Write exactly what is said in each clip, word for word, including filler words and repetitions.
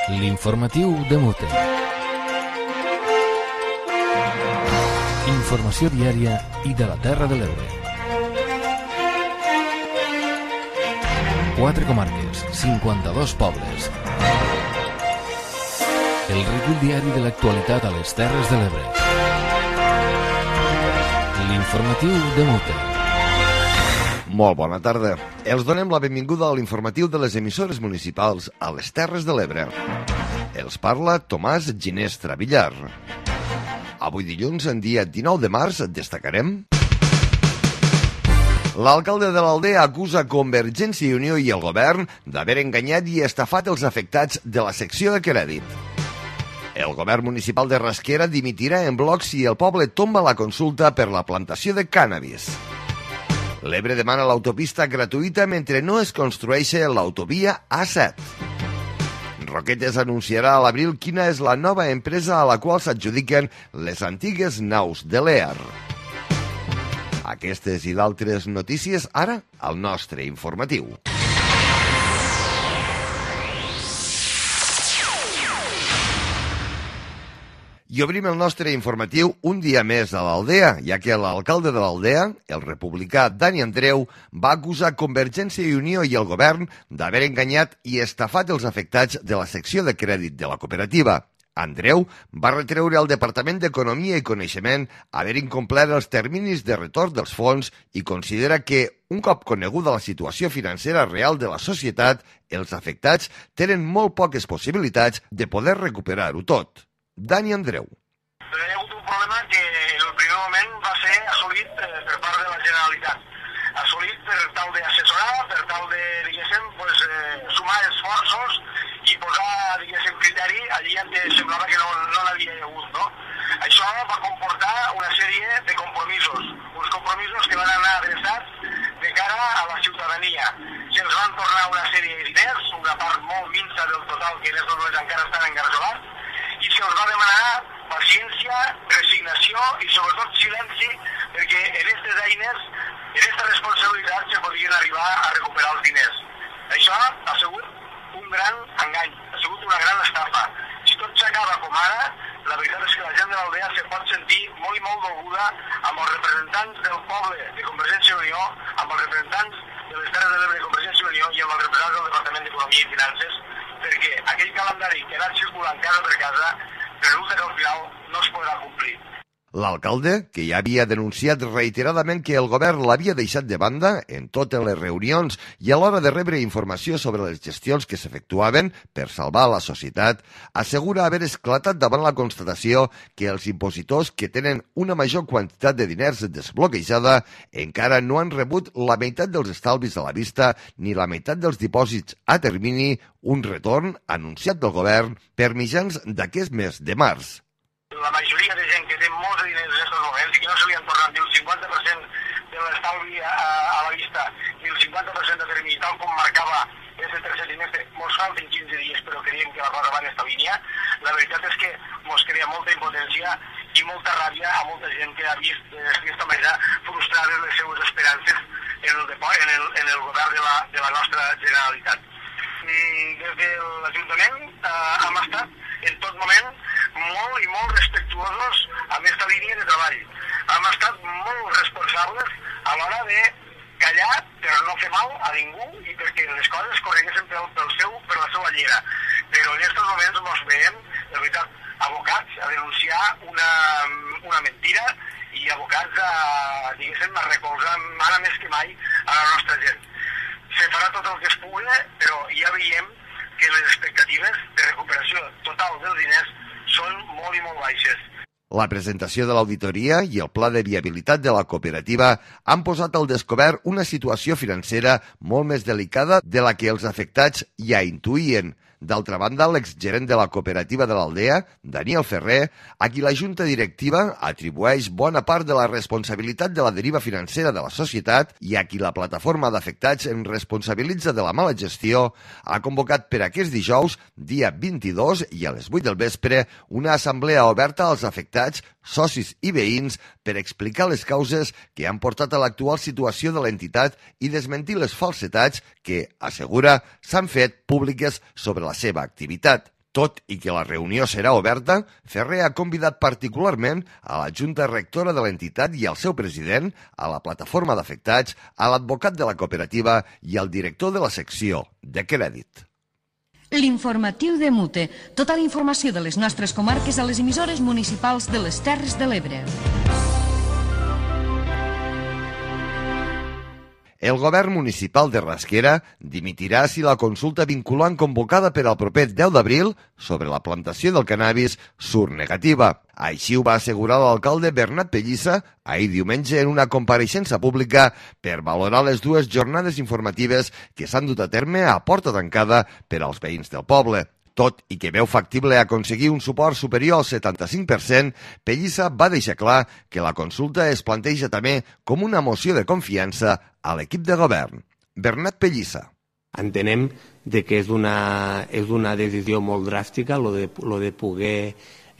L'informatiu de Mute. Informació diària i de la Terra de l'Ebre. Quatre comarques, cinquanta-dos pobles. El recull diari de l'actualitat a les Terres de l'Ebre. L'informatiu de Mute. Molt bona tarda. Els donem la benvinguda a l'informatiu de les emissores municipals a les Terres de l'Ebre. Els parla Tomàs Ginestra Villar. Avui dilluns, en dia dinou de març, destacarem... L'alcalde de l'Aldea acusa Convergència i Unió i el govern d'haver enganyat i estafat els afectats de la secció de crèdit. El govern municipal de Rasquera dimitirà en bloc si el poble tomba la consulta per la plantació de cànnabis. L'Ebre demana l'autopista gratuïta mentre no es construeix l'autovia A set. Roquetes anunciarà a l'abril quina és la nova empresa a la qual s'adjudiquen les antigues naus de l'E A R. Aquestes i d'altres notícies ara al nostre informatiu. I obrim el nostre informatiu un dia més a l'Aldea, ja que l'alcalde de l'Aldea, el republicà Dani Andreu, va acusar Convergència i Unió i el govern d'haver enganyat i estafat els afectats de la secció de crèdit de la cooperativa. Andreu va retreure al Departament d'Economia i Coneixement haver incomplert els terminis de retorn dels fons i considera que, un cop coneguda la situació financera real de la societat, els afectats tenen molt poques possibilitats de poder recuperar-ho tot. Dani Andreu. Hi ha hagut un problema que en el primer moment va ser assolit eh, per part de la Generalitat. Assolit per tal d'assessorar, per tal de, diguéssim, pues, eh, sumar esforços i posar, diguéssim, criteri allí on semblava que no no n'havia hagut, no? Això va comportar una sèrie de compromisos, uns compromisos que van anar adreçats de cara a la ciutadania. Se'ls van tornar una sèrie de diners, una part molt minsa del total que en aquests moments encara estan engarjolats, i se'ls va demanar paciència, resignació i sobretot silenci, perquè en aquestes eines, en aquesta responsabilitat, se podien arribar a recuperar els diners. Això ha sigut un gran engany, ha sigut una gran estafa. Si tot s'acaba com ara, la veritat és que la gent de l'Aldea se pot sentir molt i molt dolguda amb els representants del poble de Convergència i Unió, amb els representants de les Terres de l'Ebre de Convergència i Unió i amb els representants del Departament d'Economia i Finances, perquè aquell calendari que ha anat circulant casa per casa, resulta que al final no es podrà complir. L'alcalde, que ja havia denunciat reiteradament que el govern l'havia deixat de banda en totes les reunions i a l'hora de rebre informació sobre les gestions que s'efectuaven per salvar la societat, assegura haver esclatat davant la constatació que els impositors que tenen una major quantitat de diners desbloquejada encara no han rebut la meitat dels estalvis a la vista ni la meitat dels dipòsits a termini, un retorn anunciat del govern per mitjans d'aquest mes de març. La majoria de gent que té molts diners en aquests moments i que no se li han tornat ni el cinquanta per cent de l'estalvi a, a la vista ni el cinquanta per cent de termini, tal com marcava aquest tercer trimestre, mos falten quinze dies però creiem que la cosa va en esta línia, la veritat és que mos crea molta impotència i molta ràbia a molta gent que ha vist d'aquesta manera frustrades les seues esperances en el, en el, en el govern de la, de la nostra Generalitat. I des de l'Ajuntament eh, hem estat en tot moment molt i molt respectuosos amb aquesta línia de treball. Hem estat molt responsables a l'hora de callar per no fer mal a ningú i perquè les coses correguessin pel, pel seu, per la seva llera. Però en aquests moments ens veiem, de veritat, abocats a denunciar una, una mentira i abocats a, diguéssim, a recolzar ara més que mai a la nostra gent. Se farà tot el que es pugui, però ja veiem que les expectatives de recuperació total dels diners són molt i molt baixes. La presentació de l'auditoria i el pla de viabilitat de la cooperativa han posat al descobert una situació financera molt més delicada de la que els afectats ja intuïen. D'altra banda, l'exgerent de la cooperativa de l'Aldea, Daniel Ferrer, a qui la junta directiva atribueix bona part de la responsabilitat de la deriva financera de la societat i a qui la plataforma d'afectats en responsabilitza de la mala gestió, ha convocat per aquest dijous, dia vint-i-dos i a les vuit del vespre, una assemblea oberta als afectats, socis i veïns per explicar les causes que han portat a l'actual situació de l'entitat i desmentir les falsetats que, assegura, s'han fet públiques sobre la seva activitat. Tot i que la reunió serà oberta, Ferrer ha convidat particularment a la Junta Rectora de l'entitat i al seu president, a la plataforma d'afectats, a l'advocat de la cooperativa i al director de la secció de crèdit. L'informatiu de Mute. Tota la informació de les nostres comarques a les emissores municipals de les Terres de l'Ebre. El govern municipal de Rasquera dimitirà si la consulta vinculant convocada per al proper deu d'abril sobre la plantació del cannabis surt negativa. Així ho va assegurar l'alcalde Bernat Pellissa ahir diumenge en una compareixença pública per valorar les dues jornades informatives que s'han dut a terme a porta tancada per als veïns del poble. Tot i que veu factible aconseguir un suport superior al setanta-cinc per cent, Pellissa va deixar clar que la consulta es planteja també com una moció de confiança a l'equip de govern. Bernat Pellissa. Entenem de que és una, és una decisió molt dràstica lo de, lo de poder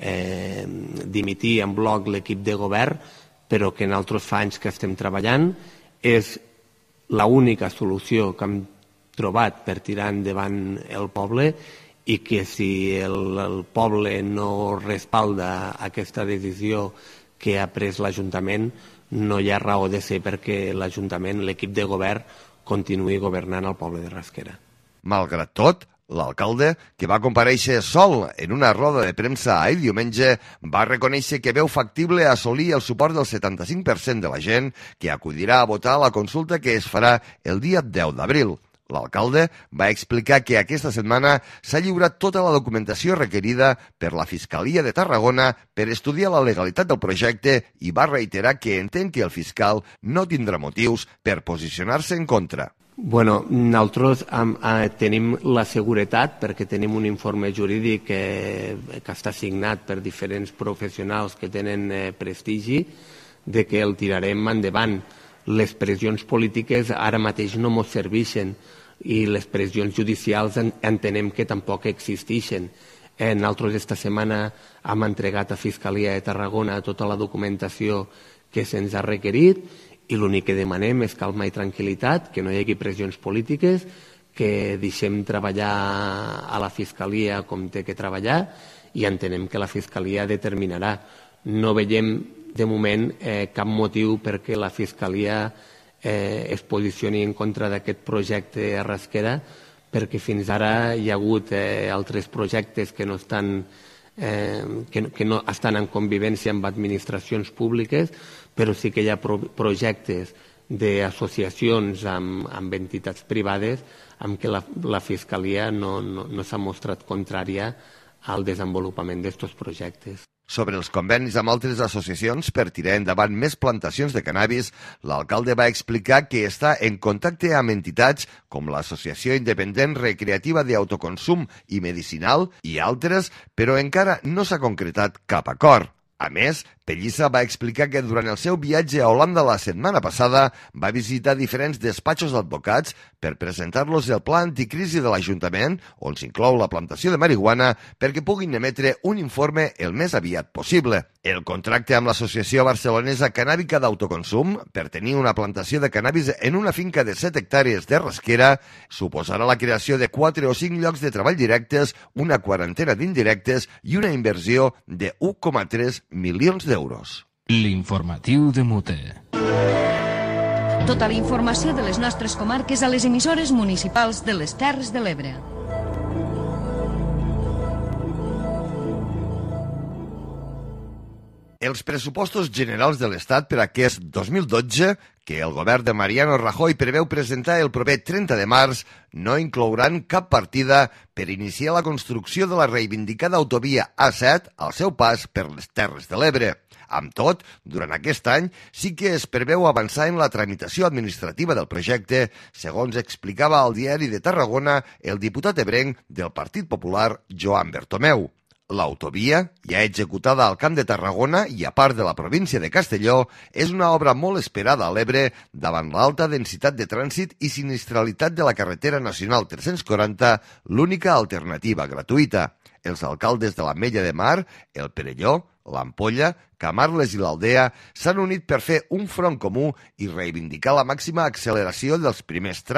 eh, dimitir en bloc l'equip de govern, però que en altres fa anys que estem treballant. És l'única solució que hem trobat per tirar endavant el poble i que si el, el poble no respalda aquesta decisió que ha pres l'Ajuntament, no hi ha raó de ser perquè l'Ajuntament, l'equip de govern, continuï governant el poble de Rasquera. Malgrat tot, l'alcalde, que va comparèixer sol en una roda de premsa ahir diumenge, va reconèixer que veu factible assolir el suport del setanta-cinc per cent de la gent que acudirà a votar a la consulta que es farà el dia deu d'abril. L'alcalde va explicar que aquesta setmana s'ha lliurat tota la documentació requerida per la Fiscalia de Tarragona per estudiar la legalitat del projecte i va reiterar que entén que el fiscal no tindrà motius per posicionar-se en contra. Bueno, nosaltres um, uh, tenim la seguretat perquè tenim un informe jurídic que, que està signat per diferents professionals que tenen eh, prestigi de que el tirarem endavant. Les pressions polítiques ara mateix no ens serveixen i les pressions judicials entenem que tampoc existeixen. Eh, nosaltres esta setmana hem entregat a Fiscalia de Tarragona tota la documentació que se'ns ha requerit i l'únic que demanem és calma i tranquil·litat, que no hi hagi pressions polítiques, que deixem treballar a la Fiscalia com té que treballar i entenem que la Fiscalia determinarà. No veiem de moment eh, cap motiu perquè la Fiscalia eh, es posicioni en contra d'aquest projecte a Rasquera, perquè fins ara hi ha hagut eh, altres projectes que no estan, eh, que, que no estan en convivència amb administracions públiques, però sí que hi ha pro projectes d'associacions amb, amb entitats privades amb què la, la Fiscalia no, no, no s'ha mostrat contrària al desenvolupament d'aquests projectes. Sobre els convenis amb altres associacions per tirar endavant més plantacions de cannabis, l'alcalde va explicar que està en contacte amb entitats com l'Associació Independent Recreativa d'Autoconsum i Medicinal i altres, però encara no s'ha concretat cap acord. A més, Pellissa va explicar que durant el seu viatge a Holanda la setmana passada va visitar diferents despatxos d'advocats per presentar-los el pla anticrisi de l'Ajuntament, on s'inclou la plantació de marihuana, perquè puguin emetre un informe el més aviat possible. El contracte amb l'Associació Barcelonesa Cannàbica d'Autoconsum per tenir una plantació de cannabis en una finca de set hectàrees de Rasquera suposarà la creació de quatre o cinc llocs de treball directes, una quarantena d'indirectes i una inversió de u coma tres milions d'euros. L'informatiu de Mute. Tota la informació de les nostres comarques a les emissores municipals de les Terres de l'Ebre. Els pressupostos generals de l'Estat per a aquest dos mil dotze, que el govern de Mariano Rajoy preveu presentar el proper trenta de març, no inclouran cap partida per iniciar la construcció de la reivindicada autovia A set al seu pas per les Terres de l'Ebre. Amb tot, durant aquest any sí que es preveu avançar en la tramitació administrativa del projecte, segons explicava al Diari de Tarragona el diputat ebrenc del Partit Popular, Joan Bertomeu. L'autovia, ja executada al Camp de Tarragona i a part de la província de Castelló, és una obra molt esperada a l'Ebre davant l'alta densitat de trànsit i sinistralitat de la carretera nacional tres-cents quaranta, l'única alternativa gratuïta. Els alcaldes de l'Ametlla de Mar, el Perelló, l'Ampolla, Camarles i l'Aldea s'han unit per fer un front comú i reivindicar la màxima acceleració dels primers trams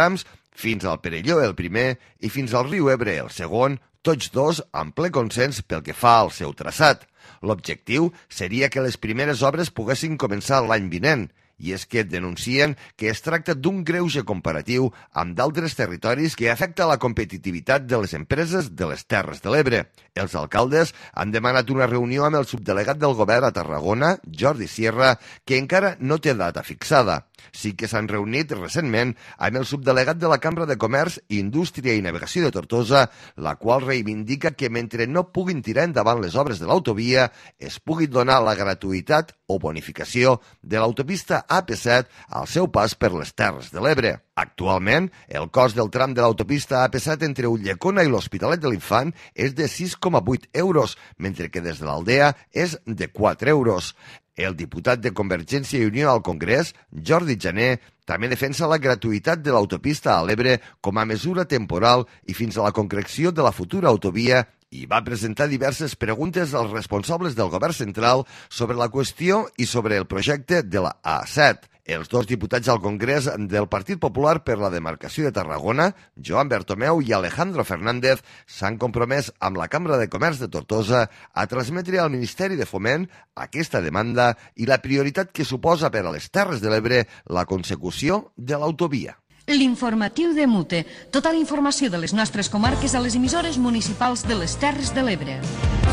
fins al Perelló el primer i fins al riu Ebre el segon, tots dos amb ple consens pel que fa al seu traçat. L'objectiu seria que les primeres obres poguessin començar l'any vinent, i és que denuncien que es tracta d'un greuge comparatiu amb d'altres territoris que afecta la competitivitat de les empreses de les Terres de l'Ebre. Els alcaldes han demanat una reunió amb el subdelegat del govern a Tarragona, Jordi Sierra, que encara no té data fixada. Sí que s'han reunit recentment amb el subdelegat de la Cambra de Comerç, Indústria i Navegació de Tortosa, la qual reivindica que mentre no puguin tirar endavant les obres de l'autovia, es pugui donar la gratuïtat o bonificació de l'autopista A P set al seu pas per les Terres de l'Ebre. Actualment, el cost del tram de l'autopista A P set entre Ulldecona i l'Hospitalet de l'Infant és de sis coma vuit euros, mentre que des de l'Aldea és de quatre euros. El diputat de Convergència i Unió al Congrés, Jordi Jané, també defensa la gratuïtat de l'autopista a l'Ebre com a mesura temporal i fins a la concreció de la futura autovia i va presentar diverses preguntes als responsables del govern central sobre la qüestió i sobre el projecte de la A set. Els dos diputats al Congrés del Partit Popular per la demarcació de Tarragona, Joan Bertomeu i Alejandro Fernández, s'han compromès amb la Cambra de Comerç de Tortosa a transmetre al Ministeri de Foment aquesta demanda i la prioritat que suposa per a les Terres de l'Ebre la consecució de l'autovia. L'informatiu de Mute. Tota la informació de les nostres comarques a les emissores municipals de les Terres de l'Ebre.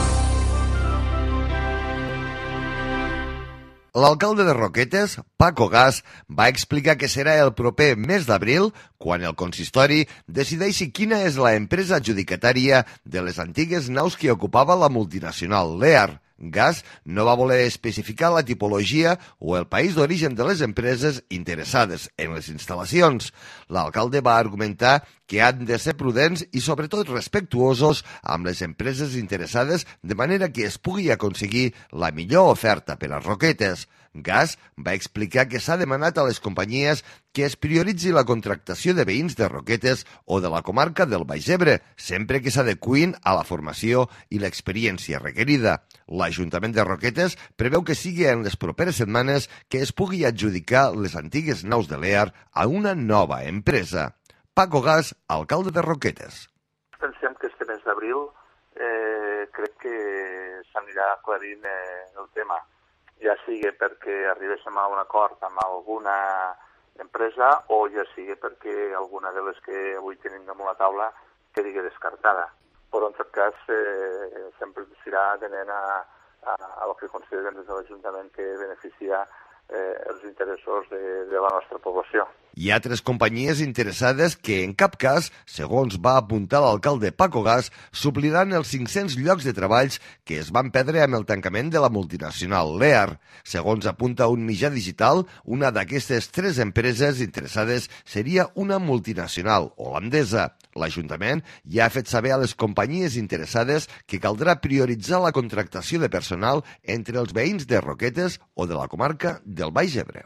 L'alcalde de Roquetes, Paco Gas, va explicar que serà el proper mes d'abril quan el consistori decideixi quina és la empresa adjudicatària de les antigues naus que ocupava la multinacional Lear. Gas no va voler especificar la tipologia o el país d'origen de les empreses interessades en les instal·lacions. L'alcalde va argumentar que han de ser prudents i sobretot respectuosos amb les empreses interessades de manera que es pugui aconseguir la millor oferta per a Roquetes. Gas va explicar que s'ha demanat a les companyies que es prioritzi la contractació de veïns de Roquetes o de la comarca del Baix Ebre, sempre que s'adeqüin a la formació i l'experiència requerida. L'Ajuntament de Roquetes preveu que sigui en les properes setmanes que es pugui adjudicar les antigues naus de Lear a una nova empresa. Paco Gas, alcalde de Roquetes. Pensem que este mes d'abril eh, crec que s'anirà aclarint eh, el tema, ja sigui perquè arribéssim a un acord amb alguna empresa o ja sigui perquè alguna de les que avui tenim damunt la taula quedi descartada. Però en tot cas eh, sempre serà atenent a, a, a el que considerem des de l'Ajuntament que beneficia eh, els interessos de, de la nostra població. Hi ha tres companyies interessades que, en cap cas, segons va apuntar l'alcalde Paco Gas, supliran els cinc-cents llocs de treballs que es van perdre amb el tancament de la multinacional Lear. Segons apunta un mitjà digital, una d'aquestes tres empreses interessades seria una multinacional holandesa. L'Ajuntament ja ha fet saber a les companyies interessades que caldrà prioritzar la contractació de personal entre els veïns de Roquetes o de la comarca del Baix Ebre.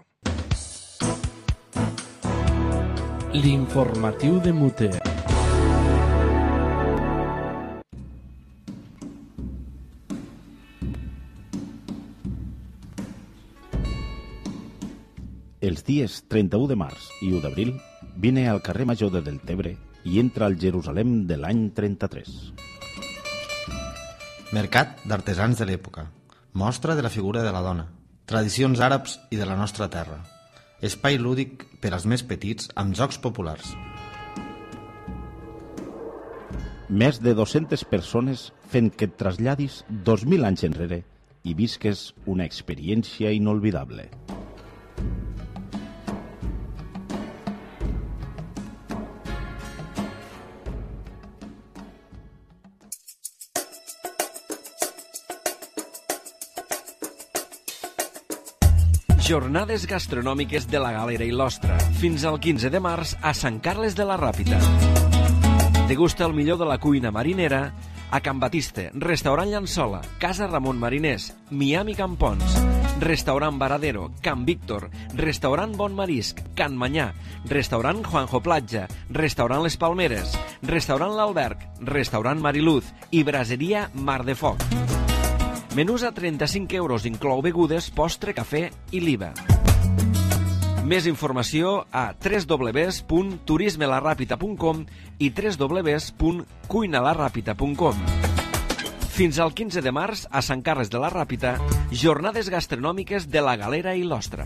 L'informatiu de Mute. Els dies trenta-u de març i u d'abril vine al carrer Major de Deltebre i entra al Jerusalem de l'any trenta-tres. Mercat d'artesans de l'època. Mostra de la figura de la dona. Tradicions àrabs i de la nostra terra. Espai lúdic per als més petits amb jocs populars. Més de dues-centes persones fent que et traslladis dos mil anys enrere i visques una experiència inolvidable. Jornades gastronòmiques de la Galera i l'Ostra, fins al quinze de març a Sant Carles de la Ràpita. Degusta el millor de la cuina marinera a Can Batiste, Restaurant Llançola, Casa Ramon Mariners, Miami Campons, Restaurant Varadero, Can Víctor, Restaurant Bon Marisc, Can Manyà, Restaurant Juanjo Platja, Restaurant Les Palmeres, Restaurant L'Alberg, Restaurant Mariluz i Braseria Mar de Foc. Menús a trenta-cinc euros, inclou begudes, postre, cafè i l'I V A. Més informació a w w w punt turisme la ràpita punt com i w w w punt cuina la ràpita punt com. Fins al quinze de març, a Sant Carles de la Ràpita, jornades gastronòmiques de la Galera i l'Ostra.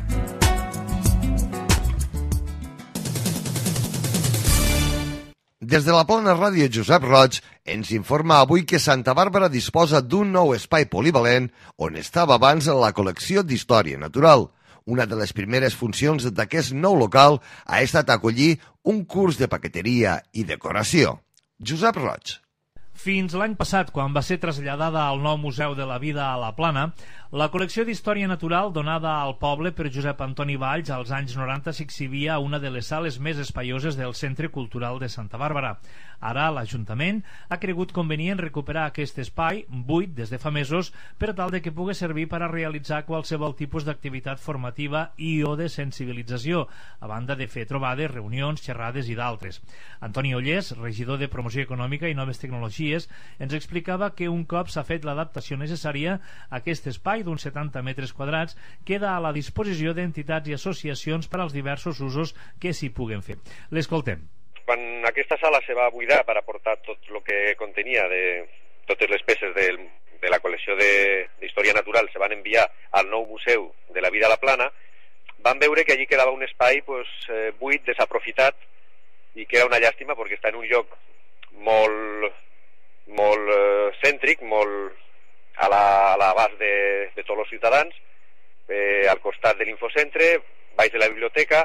Des de la Plana Ràdio Josep Roig ens informa avui que Santa Bàrbara disposa d'un nou espai polivalent on estava abans la col·lecció d'Història Natural. Una de les primeres funcions d'aquest nou local ha estat acollir un curs de paqueteria i decoració. Josep Roig. Fins l'any passat, quan va ser traslladada al nou Museu de la Vida a la Plana, la col·lecció d'Història Natural donada al poble per Josep Antoni Valls als anys noranta s'exhibia a una de les sales més espaioses del Centre Cultural de Santa Bàrbara. Ara l'Ajuntament ha cregut convenient recuperar aquest espai, buit des de fa mesos, per tal de que pugui servir per a realitzar qualsevol tipus d'activitat formativa i o de sensibilització, a banda de fer trobades, reunions, xerrades i d'altres. Antoni Ollés, regidor de Promoció Econòmica i Noves Tecnologies, ens explicava que un cop s'ha fet l'adaptació necessària, aquest espai d'uns setanta metres quadrats queda a la disposició d'entitats i associacions per als diversos usos que s'hi puguen fer. L'escoltem. Quan aquesta sala se va buidar per aportar tot el que contenia de totes les peces de, de la col·lecció d'Història Natural se van enviar al nou Museu de la Vida a la Plana, van veure que allí quedava un espai pues, eh, buit, desaprofitat, i que era una llàstima perquè està en un lloc molt, molt eh, cèntric, molt a l'abast de, de tots els ciutadans, eh, al costat de l'infocentre, baix de la biblioteca.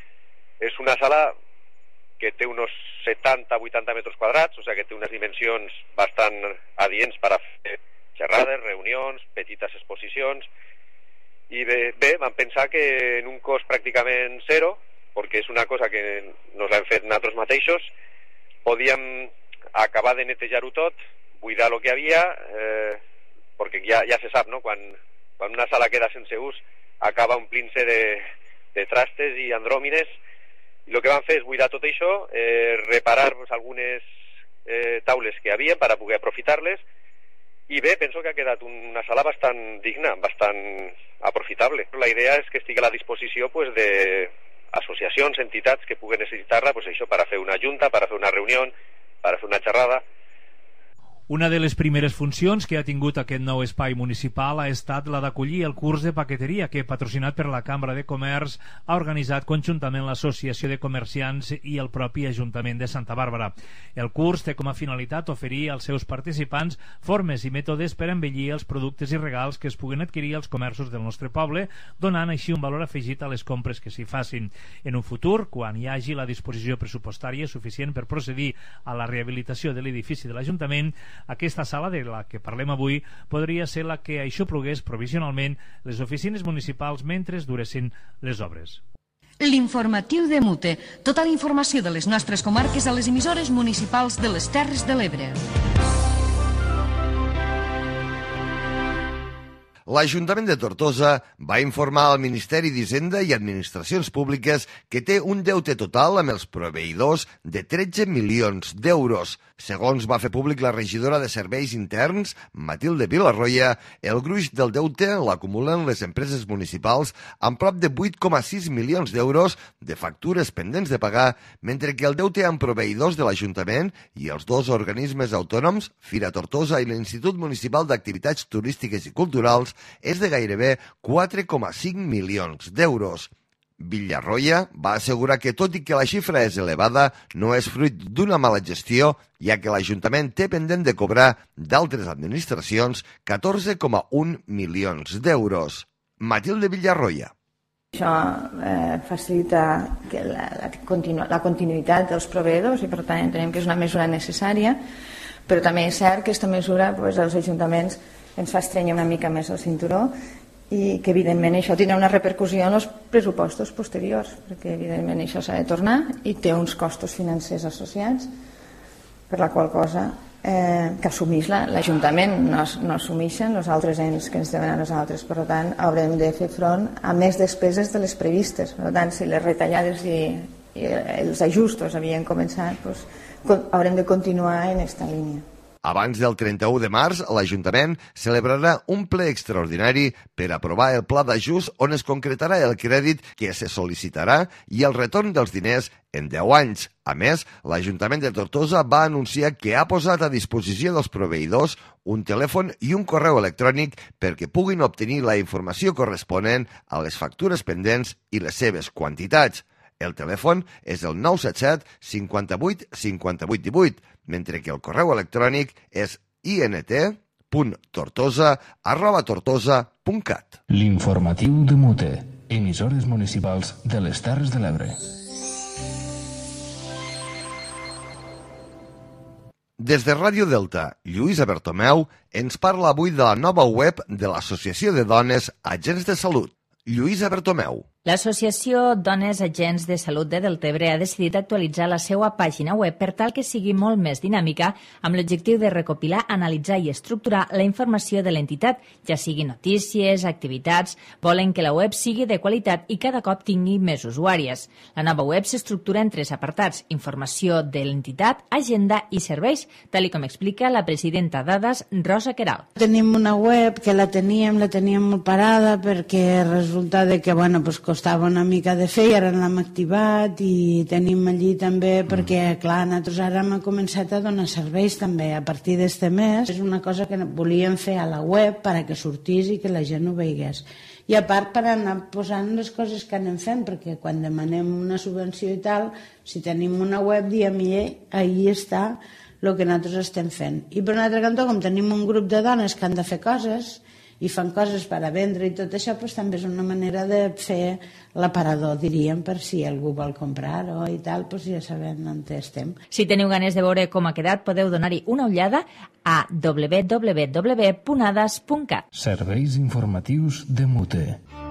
És una sala que té uns setanta a vuitanta metres quadrats, o sigui que té unes dimensions bastant adients per a fer xerrades, reunions, petites exposicions, i bé, bé, vam pensar que en un cost pràcticament zero, perquè és una cosa que nos l'hem fet nosaltres mateixos, podíem acabar de netejar-ho tot, buidar el que hi havia, eh, perquè ja, ja se sap, no? Quan, quan una sala queda sense ús acaba omplint-se de, de trastes i andròmines, i el que vam fer és buidar tot això, eh, reparar pues, algunes eh, taules que hi havia per a poder aprofitar-les, i bé, penso que ha quedat una sala bastant digna, bastant aprofitable. La idea és que estigui a la disposició pues, de associacions, entitats que puguen necessitar-la pues, això per a fer una junta, per a fer una reunió, per a fer una xerrada. Una de les primeres funcions que ha tingut aquest nou espai municipal ha estat la d'acollir el curs de paqueteria que, patrocinat per la Cambra de Comerç, ha organitzat conjuntament l'Associació de Comerciants i el propi Ajuntament de Santa Bàrbara. El curs té com a finalitat oferir als seus participants formes i mètodes per embellir els productes i regals que es puguen adquirir als comerços del nostre poble, donant així un valor afegit a les compres que s'hi facin. En un futur, quan hi hagi la disposició pressupostària suficient per procedir a la rehabilitació de l'edifici de l'Ajuntament, aquesta sala de la que parlem avui podria ser la que aixoplugués provisionalment les oficines municipals mentre duressin les obres. L'informatiu de Mute. Tota la informació de les nostres comarques a les emissores municipals de les Terres de l'Ebre. L'Ajuntament de Tortosa va informar al Ministeri d'Hisenda i Administracions Públiques que té un deute total amb els proveïdors de tretze milions d'euros. Segons va fer públic la regidora de Serveis Interns, Matilde Vilarroya, el gruix del deute l'acumulen les empreses municipals amb prop de vuit coma sis milions d'euros de factures pendents de pagar, mentre que el deute amb proveïdors de l'Ajuntament i els dos organismes autònoms, Fira Tortosa i l'Institut Municipal d'Activitats Turístiques i Culturals, és de gairebé quatre coma cinc milions d'euros. Vilarroya va assegurar que, tot i que la xifra és elevada, no és fruit d'una mala gestió, ja que l'Ajuntament té pendent de cobrar d'altres administracions catorze coma un milions d'euros. Matilde Vilarroya. Això eh, facilita que la, la, continu, la continuïtat dels proveïdors i, per tant, entenem que és una mesura necessària, però també és cert que aquesta mesura pues, als ajuntaments ens fa estrenyar una mica més el cinturó i que evidentment això tindrà una repercussió en els pressupostos posteriors, perquè evidentment això s'ha de tornar i té uns costos financers associats, per la qual cosa eh, que assumeix l'Ajuntament, no, no assumeixen els altres ens que ens deuen a nosaltres. Per tant, haurem de fer front a més despeses de les previstes. Per tant, si les retallades i, i els ajustos havien començat, doncs, haurem de continuar en aquesta línia. Abans del trenta-u de març, l'Ajuntament celebrarà un ple extraordinari per aprovar el pla d'ajust on es concretarà el crèdit que se sol·licitarà i el retorn dels diners en deu anys. A més, l'Ajuntament de Tortosa va anunciar que ha posat a disposició dels proveïdors un telèfon i un correu electrònic perquè puguin obtenir la informació corresponent a les factures pendents i les seves quantitats. El telèfon és el nou set set cinquanta-vuit cinquanta-vuit divuit, mentre que el correu electrònic és int punt tortosa arroba tortosa punt cat. L'informatiu de Mute, emissores municipals de les Terres de l'Ebre. Des de Ràdio Delta, Lluïsa Bertomeu ens parla avui de la nova web de l'Associació de Dones Agents de Salut. Lluïsa Bertomeu. L'Associació Dones Agents de Salut de Deltebre ha decidit actualitzar la seva pàgina web per tal que sigui molt més dinàmica amb l'objectiu de recopilar, analitzar i estructurar la informació de l'entitat, ja sigui notícies, activitats. Volen que la web sigui de qualitat i cada cop tingui més usuàries. La nova web s'estructura en tres apartats: informació de l'entitat, agenda i serveis, tal com explica la presidenta d'A D A S, Rosa Queralt. Tenim una web que la teníem, la teníem molt parada perquè resulta de que, bueno, pues, costava una mica de fer i ara l'hem activat i tenim allí també perquè, clar, nosaltres ara hem començat a donar serveis també a partir d'este mes. És una cosa que volíem fer a la web perquè sortís i que la gent ho veigués. I a part per anar posant les coses que anem fent, perquè quan demanem una subvenció i tal, si tenim una web diem i ahí està el que nosaltres estem fent. I per un altre cantó, com tenim un grup de dones que han de fer coses i fan coses per a vendre i tot això, doncs també és una manera de fer l'aparador, diríem, per si algú vol comprar-ho i tal, doncs ja sabem on estem. Si teniu ganes de veure com ha quedat, podeu donar-hi una ullada a w w w punt a d a s punt cat. Serveis informatius de Mute.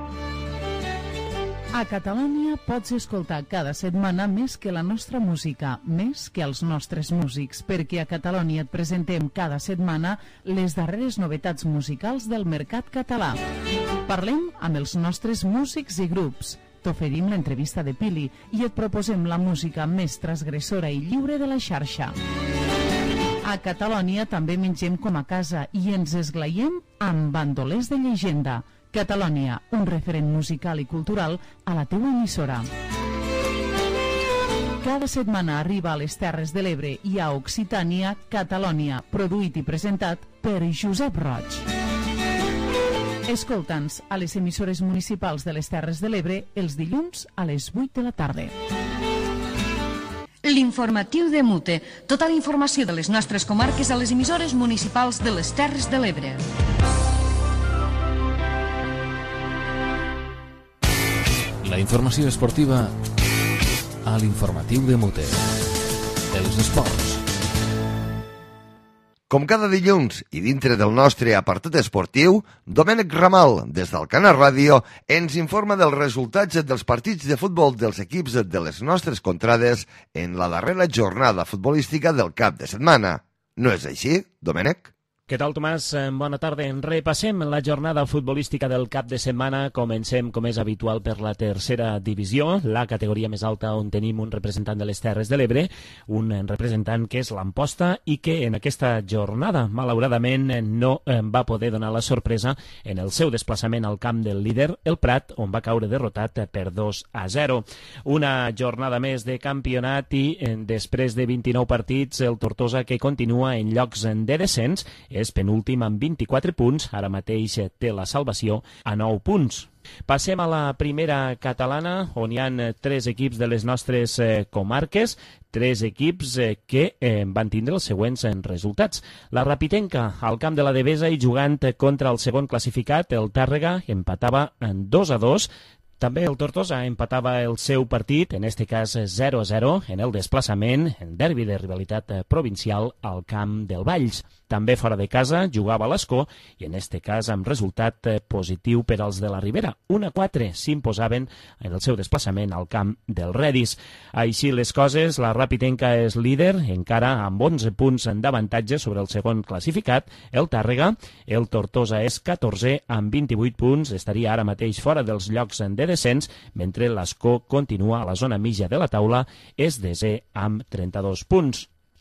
A Catalònia pots escoltar cada setmana més que la nostra música, més que els nostres músics, perquè a Catalònia et presentem cada setmana les darreres novetats musicals del mercat català. Parlem amb els nostres músics i grups, t'oferim l'entrevista de Pili i et proposem la música més transgressora i lliure de la xarxa. A Catalònia també mengem com a casa i ens esglaiem amb bandolers de llegenda. Catalònia, un referent musical i cultural a la teua emissora. Cada setmana arriba a les Terres de l'Ebre i a Occitània, Catalònia, produït i presentat per Josep Roig. Escolta'ns a les emissores municipals de les Terres de l'Ebre els dilluns a les vuit de la tarda. L'informatiu de Mute. Tota la informació de les nostres comarques a les emissores municipals de les Terres de l'Ebre. La informació esportiva a l'informatiu de Mute. Els esports. Com cada dilluns i dintre del nostre apartat esportiu, Domènec Ramal, des del Canal Ràdio, ens informa dels resultats dels partits de futbol dels equips de les nostres contrades en la darrera jornada futbolística del cap de setmana. No és així, Domènec? Què tal, Tomàs? Bona tarda. Repassem la jornada futbolística del cap de setmana. Comencem, com és habitual, per la tercera divisió, la categoria més alta on tenim un representant de les Terres de l'Ebre, un representant que és l'Amposta i que en aquesta jornada, malauradament, no va poder donar la sorpresa en el seu desplaçament al camp del líder, el Prat, on va caure derrotat per dos a zero. Una jornada més de campionat i, després de vint-i-nou partits, el Tortosa, que continua en llocs de descens, és penúltim amb vint-i-quatre punts, ara mateix té la salvació a nou punts. Passem a la primera catalana, on hi ha tres equips de les nostres comarques, tres equips que van tindre els següents resultats. La Rapitenca, al camp de la Devesa i jugant contra el segon classificat, el Tàrrega, empatava en dos a dos. També el Tortosa empatava el seu partit, en este cas zero a zero, en el desplaçament, en derbi de rivalitat provincial al camp del Valls. També fora de casa jugava l'Escó i en este cas amb resultat positiu per als de la Ribera. un a quatre s'imposaven en el seu desplaçament al camp del Redis. Així les coses, la Rapitenca és líder, encara amb onze punts d'avantatge sobre el segon classificat, el Tàrrega. El Tortosa és catorzè amb vint-i-vuit punts, estaria ara mateix fora dels llocs de descens, mentre l'Escó continua a la zona mitja de la taula, és desè amb trenta-dos punts.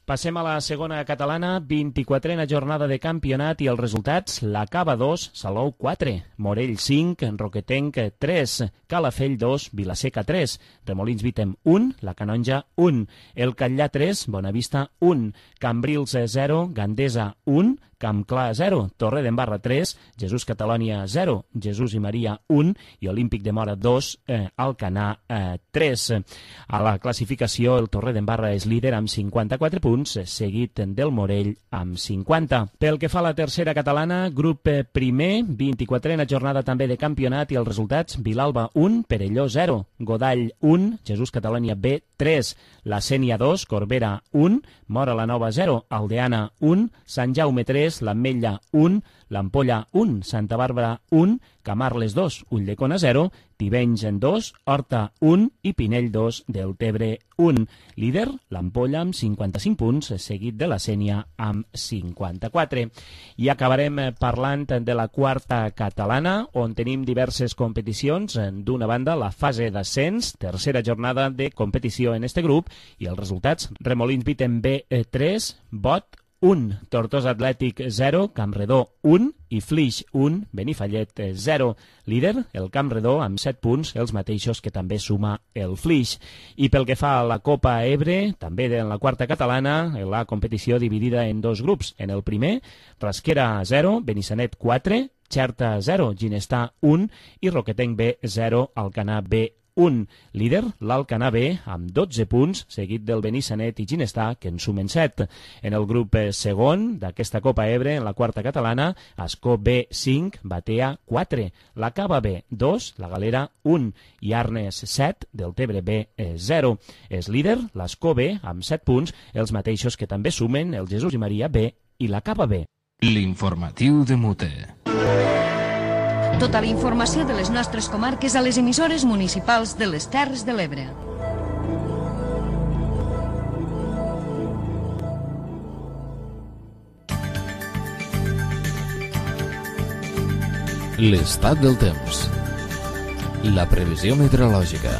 Passem a la segona catalana, vint-i-quatrena jornada de campionat i els resultats: la Cava dos, Salou quatre, Morell cinc, Roquetenc tres, Calafell dos, Vilaseca tres, Remolins Vítem un, la Canonja un, el Catllà tres, Bonavista un, Cambrils zero, Gandesa un, Campclar zero, Torredembarra tres, Jesús Catalònia zero, Jesús i Maria un i Olímpic de Mora dos, eh, Alcanar eh, tres. A la classificació el Torredembarra és líder amb cinquanta-quatre punts, seguit del Morell amb cinquanta. Pel que fa a la tercera catalana, grup primer, vint-i-quatrena jornada també de campionat i els resultats: Vilalba un, Perelló zero, Godall un, Jesús Catalònia B tres, la Sénia dos, Corbera un, Mora la Nova zero, Aldeana un, Sant Jaume tres, l'Ametlla un, l'Ampolla un, Santa Bàrbara un, Camarles dos, Ulldecona zero, Tivenys dos, Horta un i Pinell dos, Deltebre un. Líder, l'Ampolla amb cinquanta-cinc punts, seguit de la Sénia amb cinquanta-quatre. I acabarem parlant de la quarta catalana, on tenim diverses competicions. D'una banda, la fase d'ascens, tercera jornada de competició en este grup, i els resultats: Remolins Vítem B tres, Bot un, Tortosa Atlètic zero, Campredó un i Flix un, Benifallet zero. Líder, el Campredó amb set punts, els mateixos que també suma el Flix. I pel que fa a la Copa Ebre, també en la quarta catalana, la competició dividida en dos grups. En el primer, Rasquera zero, Benissanet quatre, Xerta zero, Ginestar un i Roquetenc B zero, Alcanar B un. Líder, l'Alcanar B, amb dotze punts, seguit del Benissanet i Ginestar, que en sumen set. En el grup segon d'aquesta Copa Ebre, en la quarta catalana, Ascó B cinc, Batea quatre, la Cava B dos, la Galera un i Arnes set, Deltebre B zero. És líder l'Ascó B, amb set punts, els mateixos que també sumen el Jesús i Maria B i la Cava B. L'informatiu de Mute. Tota la informació de les nostres comarques a les emissores municipals de les Terres de l'Ebre. L'estat del temps. La previsió meteorològica.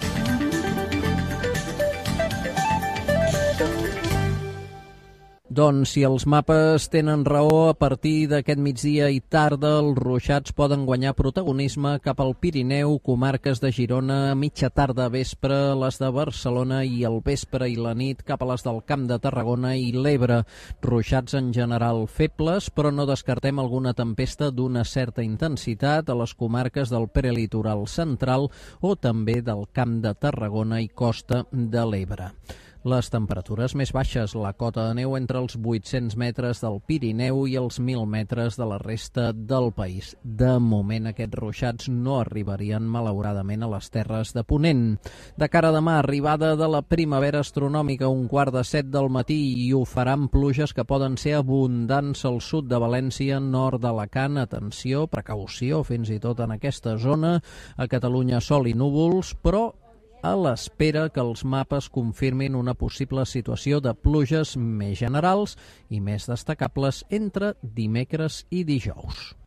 Doncs si els mapes tenen raó, a partir d'aquest migdia i tarda els ruixats poden guanyar protagonisme cap al Pirineu, comarques de Girona, mitja tarda, vespre, les de Barcelona i el vespre i la nit cap a les del Camp de Tarragona i l'Ebre. Ruixats en general febles, però no descartem alguna tempesta d'una certa intensitat a les comarques del prelitoral central o també del Camp de Tarragona i costa de l'Ebre. Les temperatures més baixes, la cota de neu entre els vuit-cents metres del Pirineu i els mil metres de la resta del país. De moment aquests ruixats no arribarien malauradament a les terres de Ponent. De cara a demà, arribada de la primavera astronòmica, un quart de set del matí, i ho faran pluges que poden ser abundants al sud de València, nord d'Alacant. Atenció, precaució, fins i tot en aquesta zona. A Catalunya sol i núvols, però a l'espera que els mapes confirmin una possible situació de pluges més generals i més destacables entre dimecres i dijous.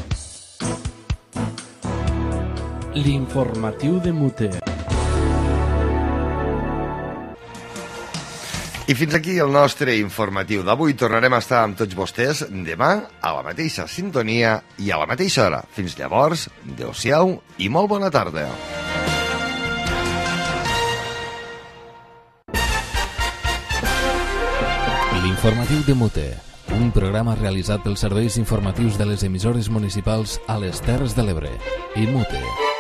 L'informatiu de Mute. I fins aquí el nostre informatiu d'avui. Tornarem a estar amb tots vostès demà a la mateixa sintonia i a la mateixa hora. Fins llavors, adéu-siau i molt bona tarda. L'informatiu de Mute, un programa realitzat pels serveis informatius de les emissores municipals a les Terres de l'Ebre i Mute.